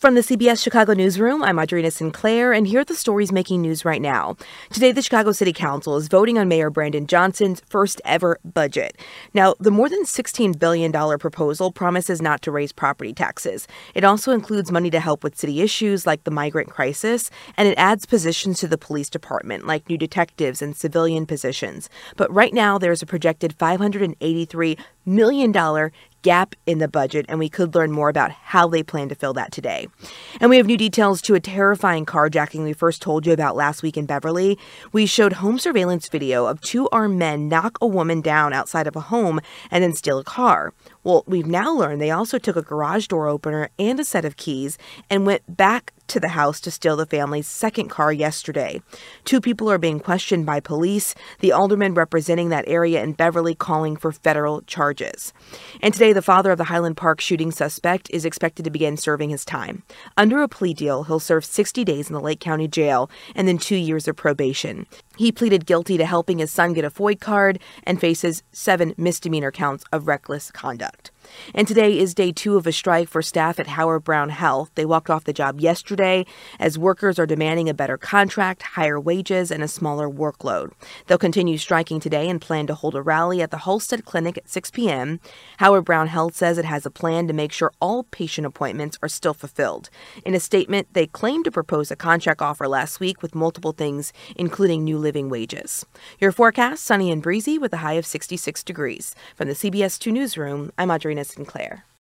From the CBS Chicago newsroom, I'm Audrina Sinclair, and here are the stories making news right now. Today, the Chicago City Council is voting on Mayor Brandon Johnson's first ever budget. Now, the more than $16 billion proposal promises not to raise property taxes. It also includes money to help with city issues like the migrant crisis, and it adds positions to the police department, like new detectives and civilian positions. But right now, there's a projected $583 million gap in the budget, and we could learn more about how they plan to fill that today. And we have new details to a terrifying carjacking we first told you about last week in Beverly. We showed home surveillance video of two armed men knock a woman down outside of a home and then steal a car. Well, we've now learned they also took a garage door opener and a set of keys and went back to the house to steal the family's second car yesterday. Two people are being questioned by police, the alderman representing that area in Beverly calling for federal charges. And today, the father of the Highland Park shooting suspect is expected to begin serving his time. Under a plea deal, he'll serve 60 days in the Lake County Jail and then 2 years of probation. He pleaded guilty to helping his son get a FOID card and faces 7 misdemeanor counts of reckless conduct. And today is day 2 of a strike for staff at Howard Brown Health. They walked off the job yesterday as workers are demanding a better contract, higher wages, and a smaller workload. They'll continue striking today and plan to hold a rally at the Halstead Clinic at 6 p.m. Howard Brown Health says it has a plan to make sure all patient appointments are still fulfilled. In a statement, they claimed to propose a contract offer last week with multiple things, including new living wages. Your forecast, sunny and breezy with a high of 66 degrees. From the CBS 2 newsroom, I'm Audrina Sinclair.